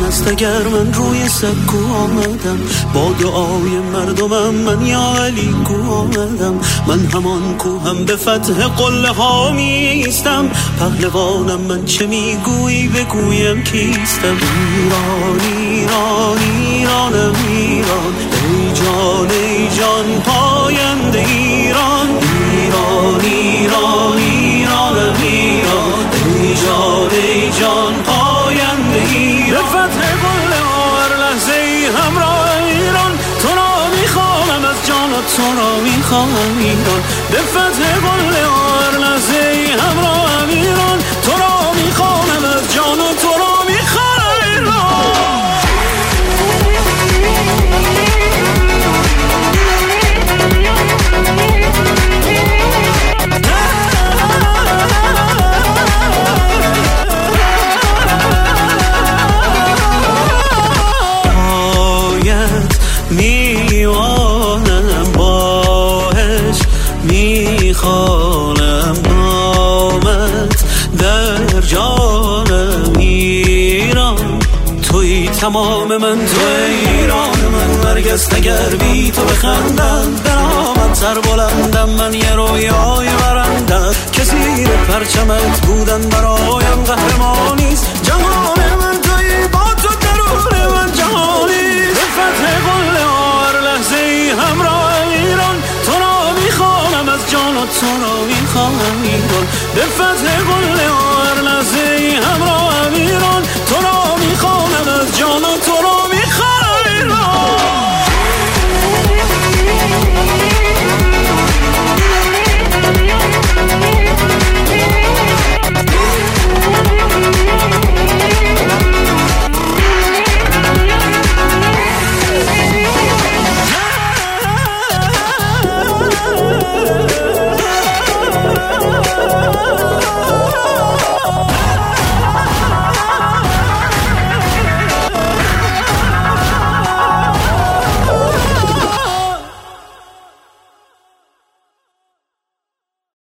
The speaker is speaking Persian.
است اگر من روی سکو آمدم، با دعای مردمم من یا علی کو آمدم. من همان کوهم به فتح قله ها میستم، پهلوانم من چه میگویی بگویم کیستم. ایران ایران ایرانم ایران، ای جان ای جان پاینده ایران. ایران ایران ایرانم ایران، ای جان ای جان پاینده ایران. به فتح قله هر لحظه ای همراه ایران، تو را میخوانم از جان و تو را میخوانم ایران. به فتح قله هر لحظه ای همراه ایران، تو را میخوانم از جان و تو را میخوانم ایران. میوانم باهش میخوانم نامت در جانم ایران. توی تمام من، توی ایران من، نرگس اگر بی تو بخندم درآمد سر بلندم من یه رویای برندت که زیر پرچمت بودن برایم قهرمانیست. جهان من توی با تو درون من جهانیست. به فتح قله هر لحظه ای همراه ایران، تو را میخوانم از جان و تو را میخوانم ایران. به فتح قله